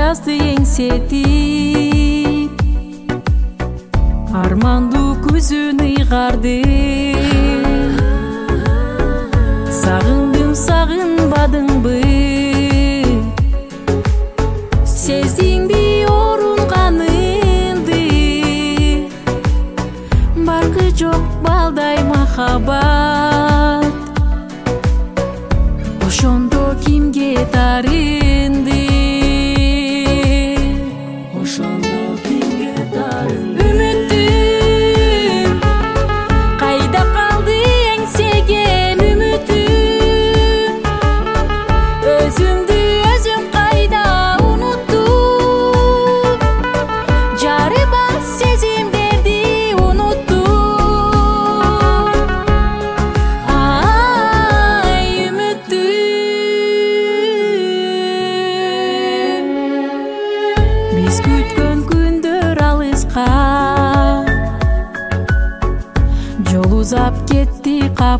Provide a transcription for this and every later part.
жазды еңсетип, армандуу күзүн ыйгарды. Сагындым, сагынбадыңбы, сездиңби орунганымды, баркы жок балдай махаббат, ошондо кимге тарынды, ошондо кимге тарынды. Үмүтүм кайда калды, эңсеген үмүтүм, өзүмдү өзүм кайда унуттум, жары бар сезимдерди унуттум. Ай үмүтүм, биз күткөн күндөр алыска, жол узап кетти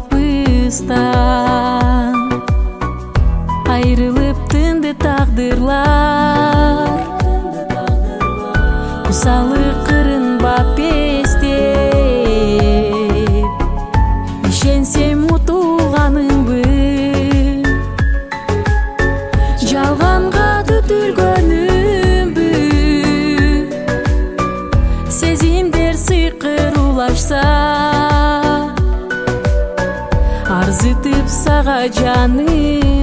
капыстан, айрылып тынды тагдырлар, кусалы кырынбап эстеп, ишенсем утулганыңбы, жалганга түтүлгөнүмбү, сезимдер сыйкыр улашса, арзытып сага жаным.